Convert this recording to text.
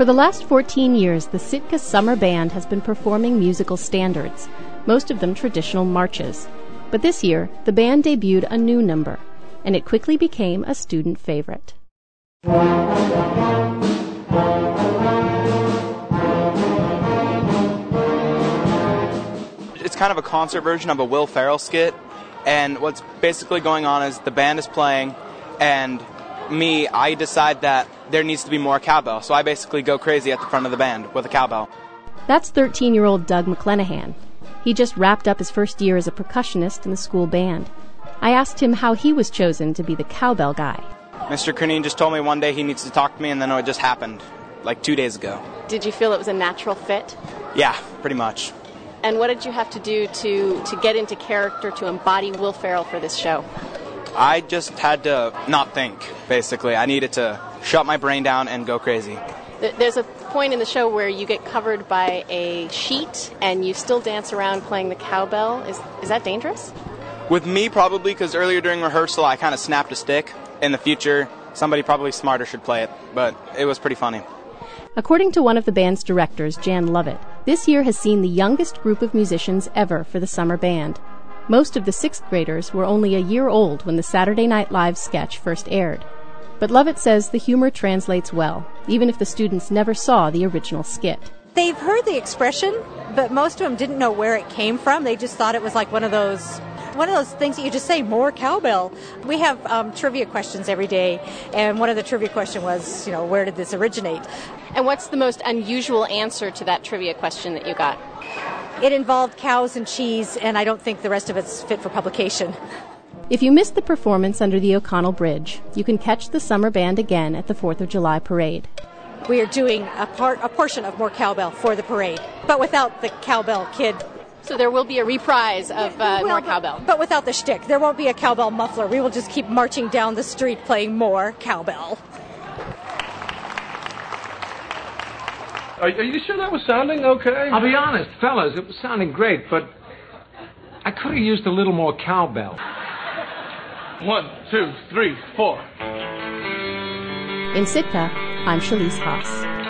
For the last 14 years, the Sitka Summer Band has been performing musical standards, most of them traditional marches. But this year, the band debuted a new number, and it quickly became a student favorite. It's kind of a concert version of a Will Ferrell skit, and what's basically going on is the band is playing, and I decide that there needs to be more cowbell, so I basically go crazy at the front of the band with a cowbell. That's 13-year-old Doug McClenahan. He just wrapped up his first year as a percussionist in the school band. I asked him how he was chosen to be the cowbell guy. Mr. Cronine just told me one day he needs to talk to me, and then it just happened, like 2 days ago. Did you feel it was a natural fit? Yeah, pretty much. And what did you have to do to get into character, to embody Will Ferrell for this show? I just had to not think, basically. I needed to shut my brain down and go crazy. There's a point in the show where you get covered by a sheet and you still dance around playing the cowbell. Is that dangerous? With me, probably, because earlier during rehearsal I kind of snapped a stick. In the future, somebody probably smarter should play it, but it was pretty funny. According to one of the band's directors, Jan Lovett, this year has seen the youngest group of musicians ever for the summer band. Most of the 6th graders were only a year old when the Saturday Night Live sketch first aired. But Lovett says the humor translates well, even if the students never saw the original skit. They've heard the expression, but most of them didn't know where it came from. They just thought it was like one of those things that you just say, more cowbell. We have trivia questions every day, and one of the trivia questions was, where did this originate? And what's the most unusual answer to that trivia question that you got? It involved cows and cheese, and I don't think the rest of it's fit for publication. If you missed the performance under the O'Connell Bridge, you can catch the summer band again at the 4th of July parade. We are doing a portion of More Cowbell for the parade, but without the cowbell kid. So there will be a reprise of More Cowbell. But without the shtick. There won't be a cowbell muffler. We will just keep marching down the street playing more cowbell. Are you sure that was sounding okay? I'll be honest, fellas, it was sounding great, but I could have used a little more cowbell. 1, 2, 3, 4. In Sitka, I'm Shalise Haas.